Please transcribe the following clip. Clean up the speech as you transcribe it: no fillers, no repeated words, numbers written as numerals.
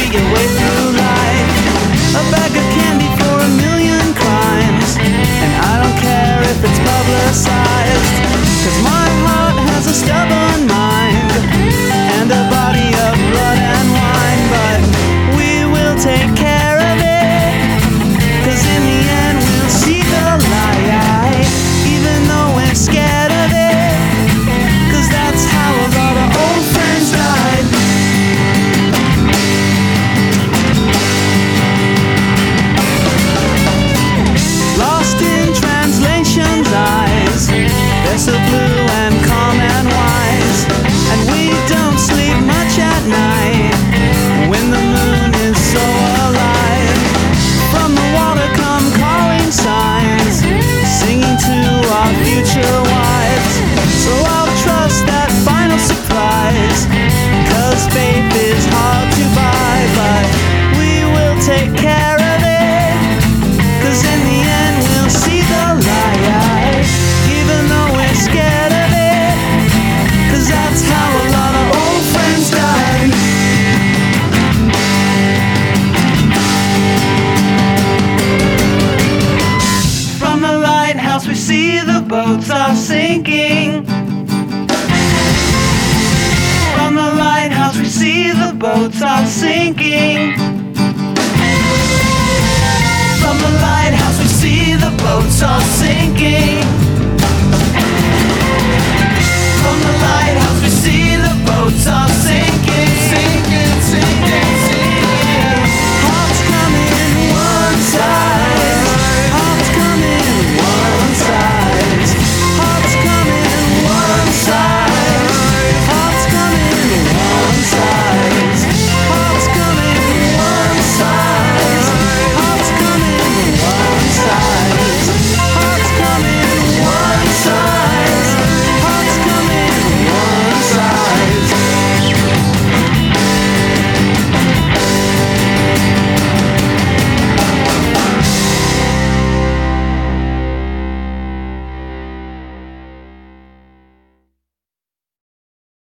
your way through life. A bag of candy for a million crimes, and I don't care if it's publicized, 'cause my heart has a stubborn mind and a body of blood and wine. But we will take care of it, 'cause in the end we'll see the light, even though we're scared of it, 'cause that's how a lot of old friends died. Lost in translation's eyes, they're so blue and calm and wise, and we don't sleep much at night when the moon is so alive. From the water come calling signs, singing to our future wives. So I'll trust that final surprise, 'cause faith is hard to buy. But we will take care of it, 'cause in the end we'll see the light, even though we're scared of it, 'cause that's how a lot of old friends die. From the lighthouse we see the boats are sinking. From the lighthouse we see the boats are sinking. From the lighthouse we see the boats are sinking. From the lighthouse